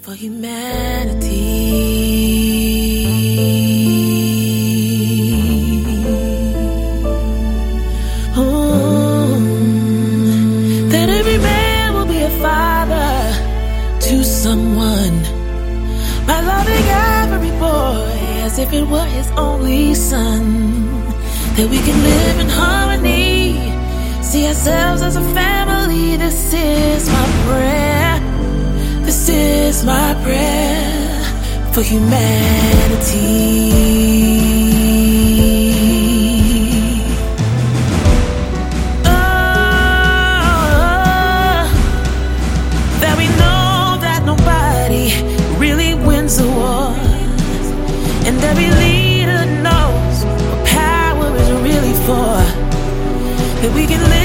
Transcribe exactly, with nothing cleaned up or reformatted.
for humanity. Oh, that every man will be a father to someone by loving every boy as if it were his only son, that we can live in harmony, see ourselves as a family. This is my prayer, this is my prayer for humanity. Oh, that we know that nobody really wins a war, and every leader knows what power is really for, that we can live